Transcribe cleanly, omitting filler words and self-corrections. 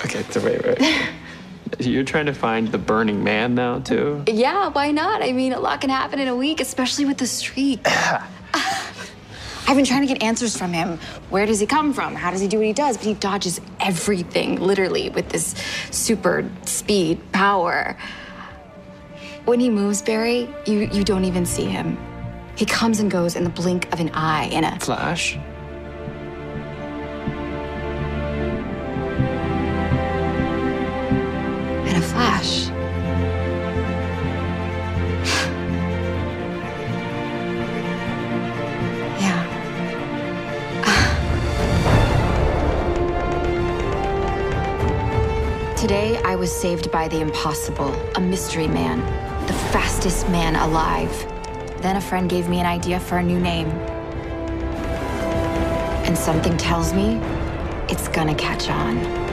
Okay, so wait. You're trying to find the Burning Man now, too? Yeah, why not? I mean, a lot can happen in a week, especially with the streak. I've been trying to get answers from him. Where does he come from? How does he do what he does? But he dodges everything, literally, with this super speed, power. When he moves, Barry, you don't even see him. He comes and goes in the blink of an eye in a... Flash? In a flash. Yeah. Today, I was saved by the impossible, a mystery man, the fastest man alive. Then a friend gave me an idea for a new name. And something tells me it's gonna catch on.